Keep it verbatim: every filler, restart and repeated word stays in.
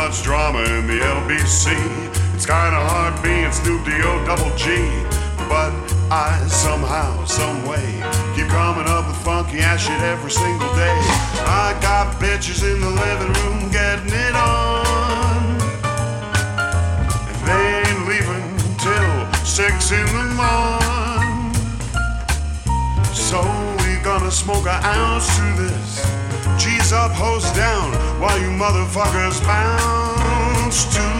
much drama in the L B C. It's kinda hard being Snoop D-O double G. But I somehow, someway keep coming up with funky ass shit every single day. I got bitches in the living room getting it on, and they ain't leaving till six in the morning. So we gonna smoke an ounce to this. G's up, hoes down, while you motherfuckers bounce to